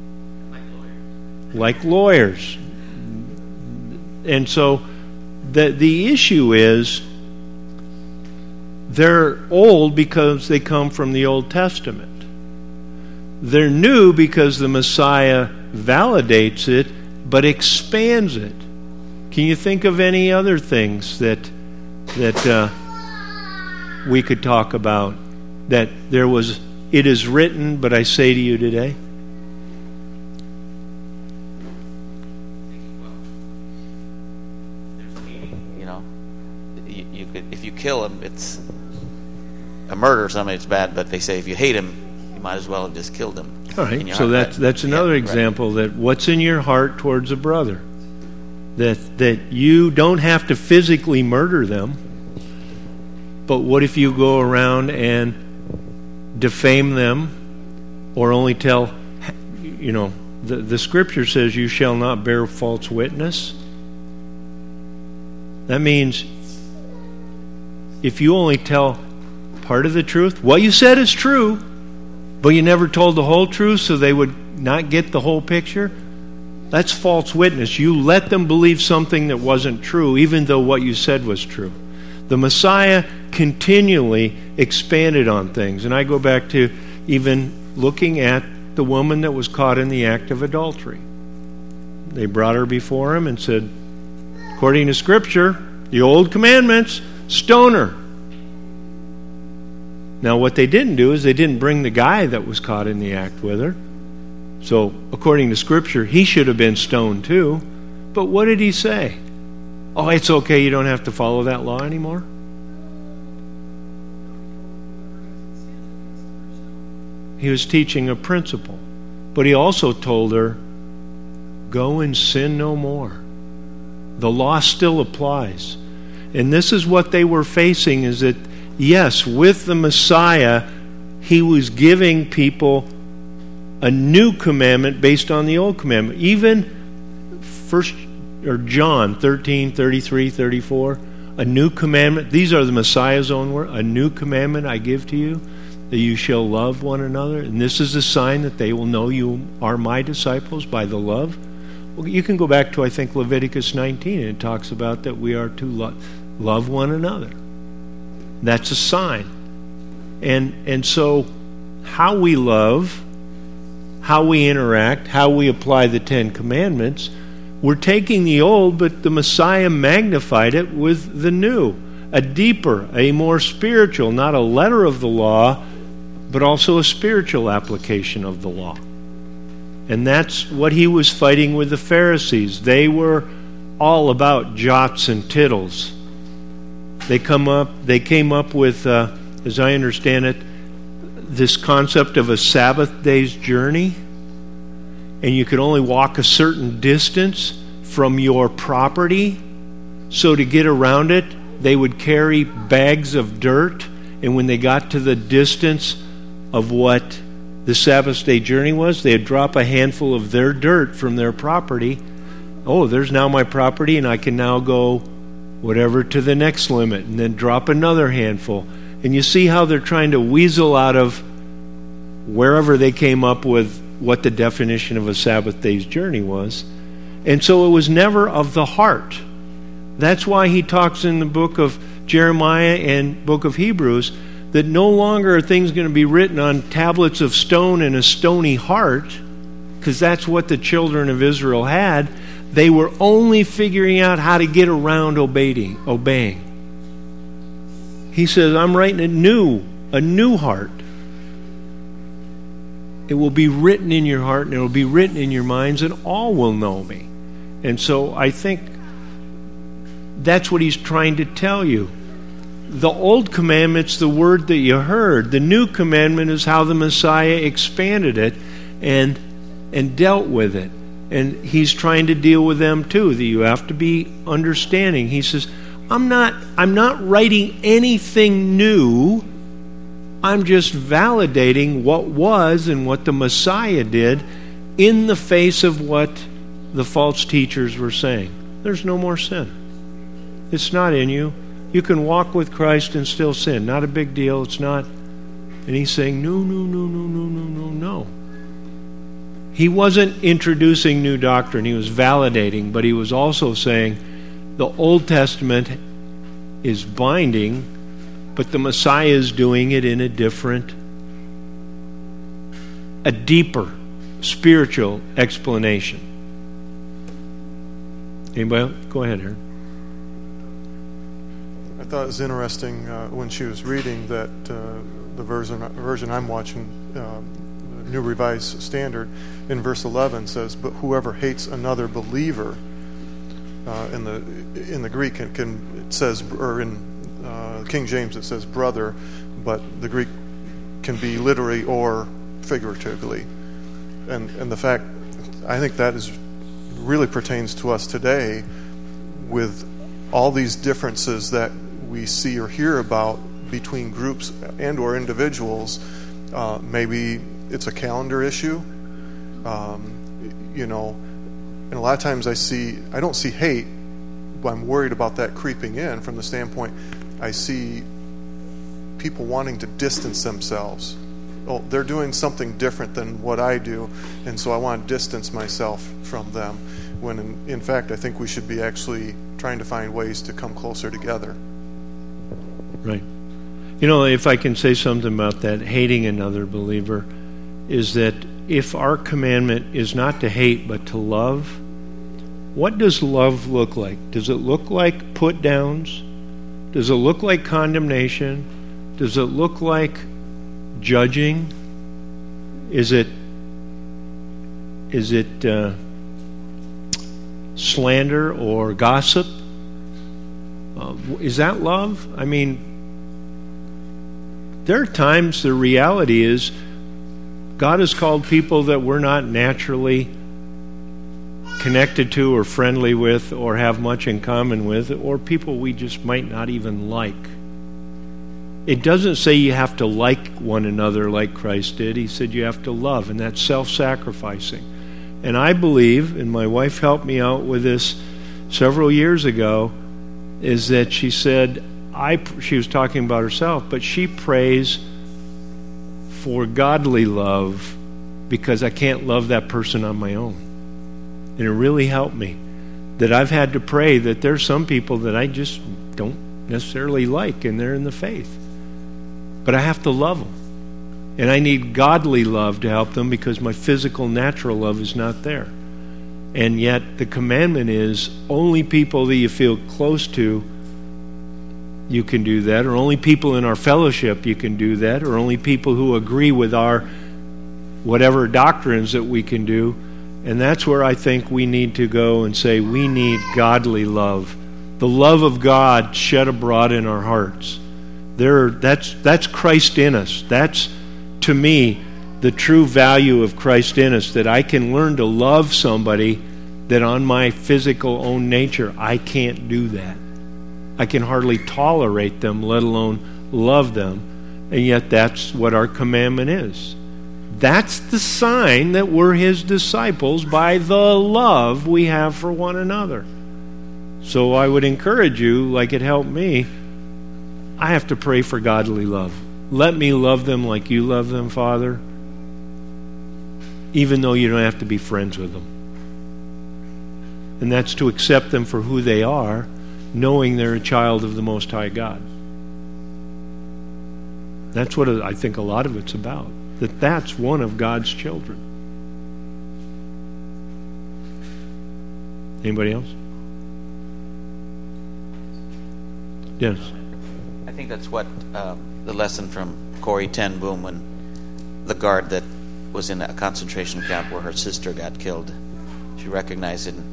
Like lawyers. And so the issue is, they're old because they come from the Old Testament. They're new because the Messiah validates it, but expands it. Can you think of any other things that we could talk about? That there was, it is written, but I say to you today.
You know, you could, if you kill him, it's a murder or something. It's bad, but they say if you hate him, you might as well have just killed him.
All right. So that's another example, that what's in your heart towards a brother. That you don't have to physically murder them, but what if you go around and defame them, or only tell, you know, the scripture says you shall not bear false witness. That means if you only tell part of the truth, what you said is true, but you never told the whole truth, so they would not get the whole picture. That's false witness. You let them believe something that wasn't true, even though what you said was true. The Messiah continually expanded on things. And I go back to even looking at the woman that was caught in the act of adultery. They brought her before him and said, according to Scripture, the old commandments, stone her. Now what they didn't do is they didn't bring the guy that was caught in the act with her. So, according to Scripture, he should have been stoned too. But what did he say? Oh, it's okay, you don't have to follow that law anymore? He was teaching a principle. But he also told her, go and sin no more. The law still applies. And this is what they were facing, is that, yes, with the Messiah, he was giving people a new commandment based on the old commandment. Even John 13, 33, 34, a new commandment. These are the Messiah's own words. A new commandment I give to you, that you shall love one another. And this is a sign that they will know you are my disciples, by the love. Well, you can go back to, I think, Leviticus 19, and it talks about that we are to love one another. That's a sign. And so how we love, how we interact, how we apply the Ten Commandments We're taking the old, but the Messiah magnified it with the new. A deeper, a more spiritual, not a letter of the law, but also a spiritual application of the law. And that's what he was fighting with the Pharisees. They were all about jots and tittles. They came up with, as I understand it, this concept of a Sabbath day's journey. And you could only walk a certain distance from your property. So to get around it, they would carry bags of dirt. And when they got to the distance of what the Sabbath day journey was, they'd drop a handful of their dirt from their property. Oh, there's now my property, and I can now go whatever to the next limit, and then drop another handful. And you see how they're trying to weasel out of wherever they came up with what the definition of a Sabbath day's journey was. And so it was never of the heart. That's why he talks in the book of Jeremiah and book of Hebrews that no longer are things going to be written on tablets of stone and a stony heart, because that's what the children of Israel had. They were only figuring out how to get around obeying. He says, I'm writing a new heart. It will be written in your heart, and it will be written in your minds, and all will know me. And so I think that's what he's trying to tell you. The old commandment's the word that you heard. The new commandment is how the Messiah expanded it and dealt with it. And he's trying to deal with them too, that you have to be understanding. He says, I'm not writing anything new. I'm just validating what was and what the Messiah did in the face of what the false teachers were saying. There's no more sin. It's not in you. You can walk with Christ and still sin. Not a big deal. It's not. And he's saying, no. He wasn't introducing new doctrine. He was validating, but he was also saying the Old Testament is binding, but the Messiah is doing it in a deeper spiritual explanation. Anybody else? Go ahead, Aaron.
I thought it was interesting when she was reading that the version I'm watching, New Revised Standard, in verse 11 says, "But whoever hates another believer," in the Greek it says, or in King James it says brother, but the Greek can be literally or figuratively, and the fact, I think that really pertains to us today with all these differences that we see or hear about between groups and or individuals. Maybe it's a calendar issue, and a lot of times I don't see hate, but I'm worried about that creeping in from the standpoint I see people wanting to distance themselves. Oh, they're doing something different than what I do, and so I want to distance myself from them, when in fact I think we should be actually trying to find ways to come closer together.
Right. If I can say something about that, hating another believer, is that if our commandment is not to hate but to love, what does love look like? Does it look like put downs? Does it look like condemnation? Does it look like judging? Is it slander or gossip? Is that love? I mean, there are times the reality is God has called people that we're not naturally connected to or friendly with or have much in common with, or people we just might not even like. It doesn't say you have to like one another like Christ did. He said you have to love, and that's self-sacrificing. And I believe, and my wife helped me out with this several years ago, is that she said, she was talking about herself, but she prays for godly love because I can't love that person on my own. And it really helped me that I've had to pray that there's some people that I just don't necessarily like, and they're in the faith. But I have to love them. And I need godly love to help them because my physical, natural love is not there. And yet the commandment is only people that you feel close to, you can do that, or only people in our fellowship you can do that, or only people who agree with our whatever doctrines that we can do. And that's where I think we need to go and say we need godly love. The love of God shed abroad in our hearts. That's Christ in us. That's, to me, the true value of Christ in us, that I can learn to love somebody that on my physical own nature, I can't do that. I can hardly tolerate them, let alone love them. And yet that's what our commandment is. That's the sign that we're His disciples, by the love we have for one another. So I would encourage you, like it helped me, I have to pray for godly love. Let me love them like you love them, Father, even though you don't have to be friends with them. And that's to accept them for who they are, knowing they're a child of the Most High God. That's what I think a lot of it's about. That's one of God's children. Anybody else? Yes.
I think that's what the lesson from Corrie ten Boom, when the guard that was in a concentration camp where her sister got killed, she recognized it.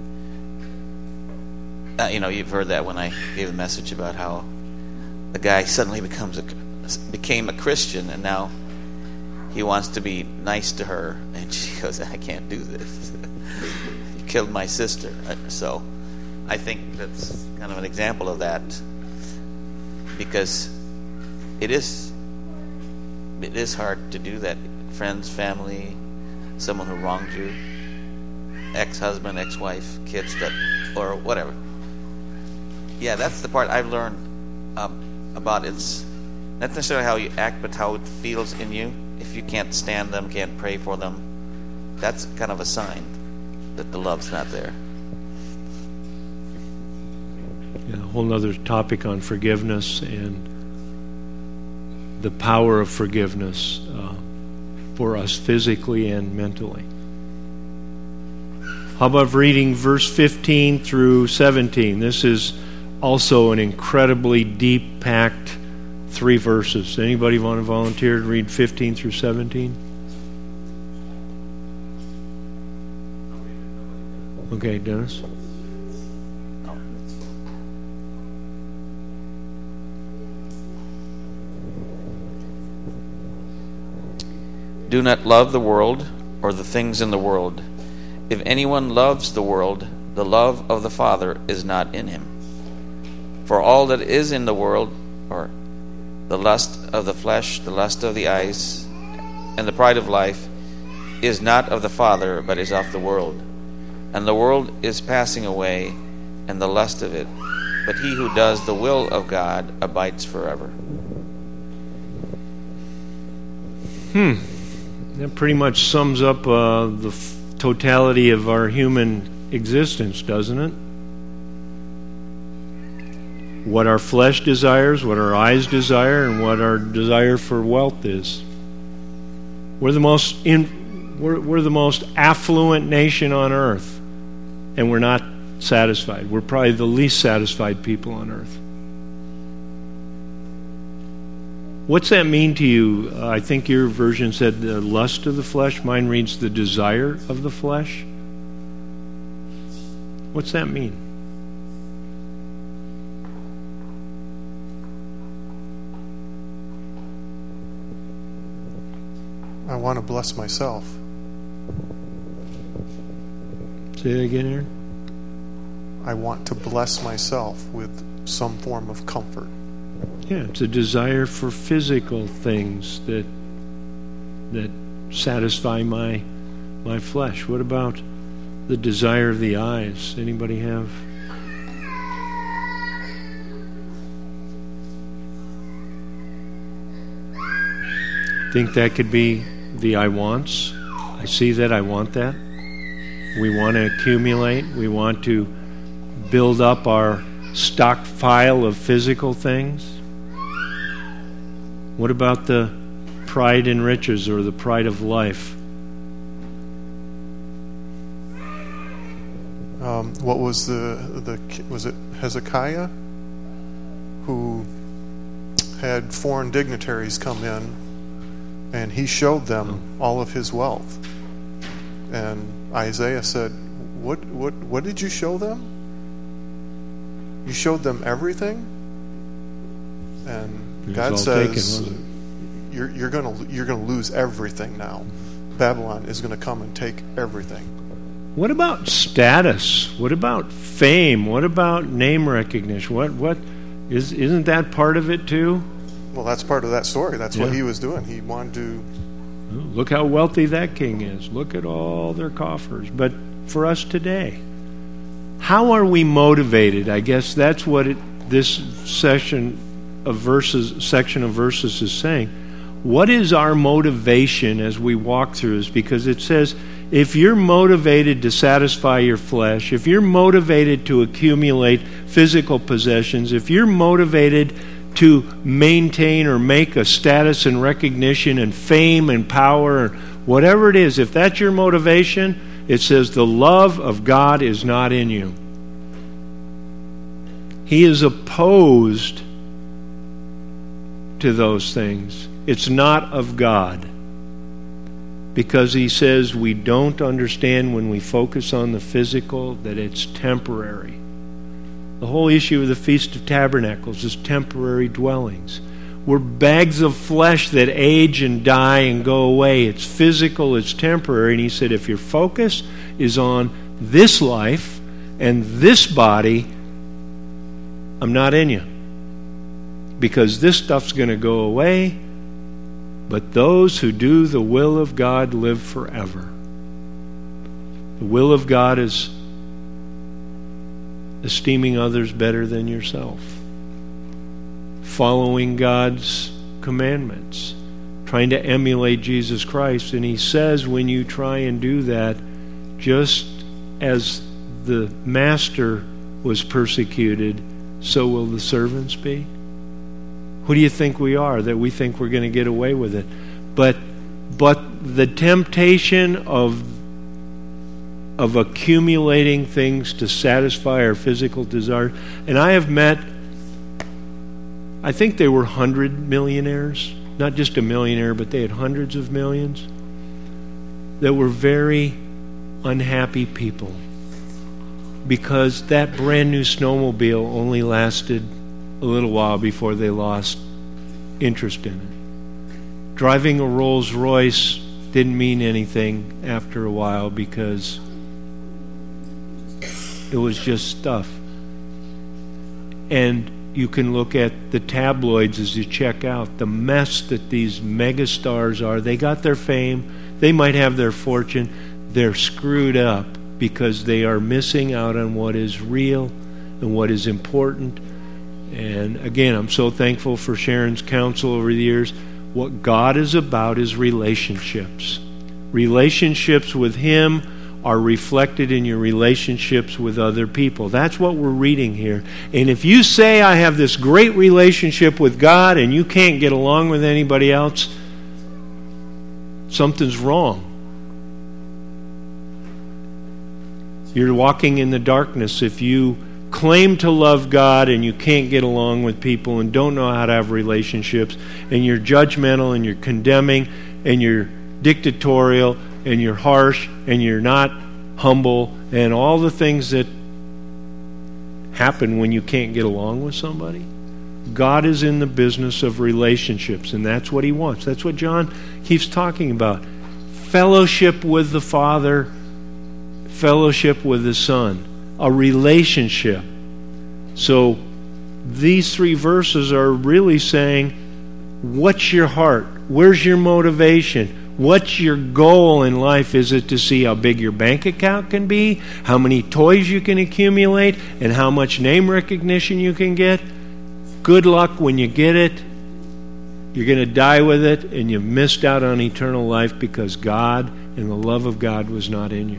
You've heard that when I gave the message about how the guy suddenly became a Christian, and now he wants to be nice to her, and she goes, I can't do this. You killed my sister. So I think that's kind of an example of that, because it is hard to do that. Friends, family, someone who wronged you, ex-husband, ex-wife, kids, or whatever. Yeah, that's the part I've learned about. It's not necessarily how you act, but how it feels in you. If you can't stand them, can't pray for them, that's kind of a sign that the love's not there.
Yeah, a whole other topic on forgiveness and the power of forgiveness for us physically and mentally. How about reading verse 15 through 17? This is also an incredibly deep-packed 3 verses. Anybody want to volunteer to read 15 through 17? Okay, Dennis.
Do not love the world or the things in the world. If anyone loves the world, the love of the Father is not in him. For all that is in the world, or the lust of the flesh, the lust of the eyes, and the pride of life, is not of the Father, but is of the world. And the world is passing away, and the lust of it. But he who does the will of God abides forever.
That pretty much sums up the totality of our human existence, doesn't it? What our flesh desires, what our eyes desire, and what our desire for wealth is. We're the most affluent nation on earth, and we're not satisfied. We're probably the least satisfied people on earth. What's that mean to you? I think your version said the lust of the flesh. Mine reads the desire of the flesh. What's that mean?
I want to bless myself.
Say that again, Aaron.
I want to bless myself with some form of comfort.
Yeah, it's a desire for physical things that satisfy my flesh. What about the desire of the eyes? Anybody have? Think that could be the I wants. I see that, I want that. We want to accumulate. We want to build up our stockpile of physical things. What about the pride in riches or the pride of life?
what was was it Hezekiah who had foreign dignitaries come in, and he showed them all of his wealth. And Isaiah said, What did you show them? You showed them everything? And God says, you're going to lose everything now. Babylon is going to come and take everything.
What about status? What about fame? What about name recognition? Isn't that part of it too?
Well, that's part of that story. That's what he was doing. He wanted to...
Look how wealthy that king is. Look at all their coffers. But for us today, how are we motivated? I guess that's what this section of verses is saying. What is our motivation as we walk through this? Because it says, if you're motivated to satisfy your flesh, if you're motivated to accumulate physical possessions, if you're motivated to maintain or make a status and recognition and fame and power, whatever it is, if that's your motivation, it says the love of God is not in you. He is opposed to those things. It's not of God. Because he says we don't understand when we focus on the physical that it's temporary. The whole issue of the Feast of Tabernacles is temporary dwellings. We're bags of flesh that age and die and go away. It's physical, it's temporary. And he said, if your focus is on this life and this body, I'm not in you. Because this stuff's going to go away, but those who do the will of God live forever. The will of God is esteeming others better than yourself, following God's commandments, trying to emulate Jesus Christ. And he says when you try and do that, just as the master was persecuted, so will the servants be. Who do you think we are, that we think we're going to get away with it? But the temptation of accumulating things to satisfy our physical desire. And I have met, I think they were 100 millionaires, not just a millionaire, but they had hundreds of millions, that were very unhappy people because that brand new snowmobile only lasted a little while before they lost interest in it. Driving a Rolls Royce didn't mean anything after a while because it was just stuff. And you can look at the tabloids as you check out the mess that these megastars are. They got their fame, they might have their fortune, they're screwed up because they are missing out on what is real and what is important. And again, I'm so thankful for Sharon's counsel over the years. What God is about is relationships. Relationships with Him are reflected in your relationships with other people. That's what we're reading here. And if you say, I have this great relationship with God and you can't get along with anybody else, something's wrong. You're walking in the darkness if you claim to love God and you can't get along with people and don't know how to have relationships, and you're judgmental and you're condemning and you're dictatorial and you're harsh and you're not humble and all the things that happen when you can't get along with somebody. God is in the business of relationships, and that's what He wants. That's what John keeps talking about. Fellowship with the Father, fellowship with the Son. A relationship. So these three verses are really saying, what's your heart? Where's your motivation? What's your goal in life? Is it to see how big your bank account can be, how many toys you can accumulate, and how much name recognition you can get? Good luck when you get it. You're going to die with it, and you've missed out on eternal life because God and the love of God was not in you.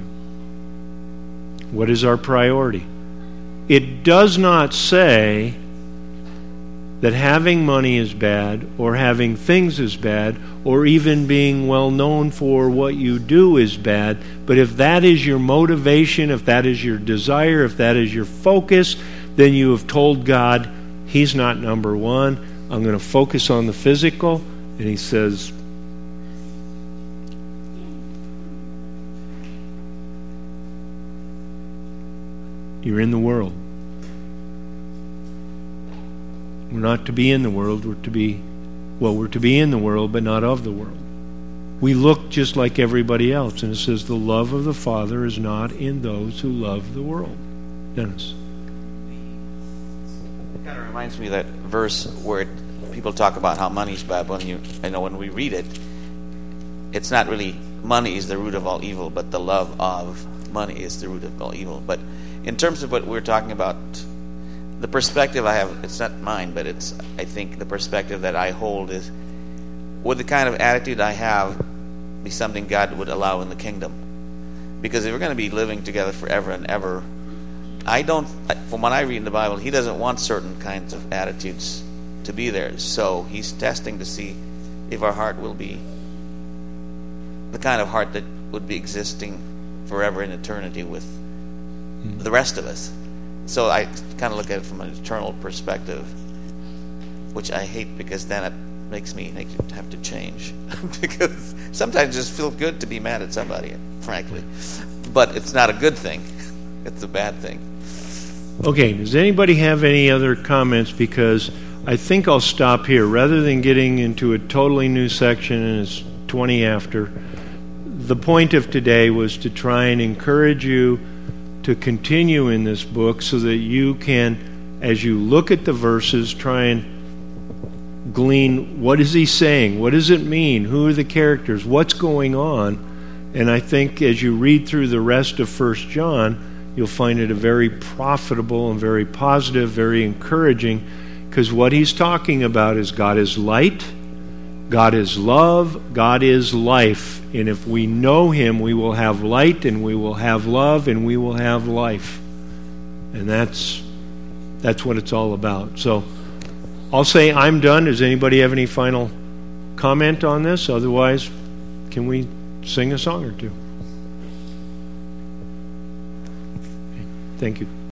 What is our priority? It does not say that having money is bad, or having things is bad, or even being well known for what you do is bad. But if that is your motivation, if that is your desire, if that is your focus, then you have told God, He's not number one. I'm going to focus on the physical. And He says, you're in the world. We're not to be in the world. We're to be in the world, but not of the world. We look just like everybody else. And it says the love of the Father is not in those who love the world. Dennis.
It kind of reminds me of that verse where people talk about how money's bad. When we read it, it's not really money is the root of all evil, but the love of money is the root of all evil. But in terms of what we're talking about, the perspective I have, it's not mine, but I think the perspective that I hold is, would the kind of attitude I have be something God would allow in the kingdom? Because if we're going to be living together forever and ever, from what I read in the Bible, He doesn't want certain kinds of attitudes to be there. So He's testing to see if our heart will be the kind of heart that would be existing forever in eternity with the rest of us. So I kind of look at it from an eternal perspective, which I hate, because then it makes me have to change. Because sometimes it just feels good to be mad at somebody, frankly. But it's not a good thing. It's a bad thing.
Okay, does anybody have any other comments? Because I think I'll stop here. Rather than getting into a totally new section and it's 20 after, the point of today was to try and encourage you to continue in this book so that you can, as you look at the verses, try and glean, what is he saying? What does it mean? Who are the characters? What's going on? And I think as you read through the rest of 1 John, you'll find it a very profitable and very positive, very encouraging, because what he's talking about is God is light, God is love, God is life. And if we know Him, we will have light, and we will have love, and we will have life. And that's what it's all about. So I'll say I'm done. Does anybody have any final comment on this? Otherwise, can we sing a song or two? Thank you.